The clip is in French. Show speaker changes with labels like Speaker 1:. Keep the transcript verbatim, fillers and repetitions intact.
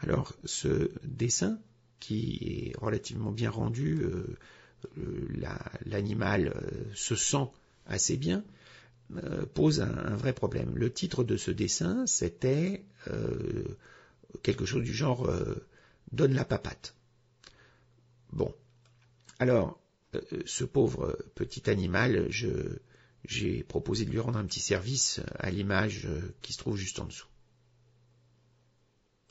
Speaker 1: Alors, ce dessin, qui est relativement bien rendu, euh, l'animal euh, se sent assez bien, euh, pose un, un vrai problème. Le titre de ce dessin, c'était euh, quelque chose du genre euh, « Donne la papate ». Bon, alors, euh, ce pauvre petit animal, je, j'ai proposé de lui rendre un petit service à l'image qui se trouve juste en dessous.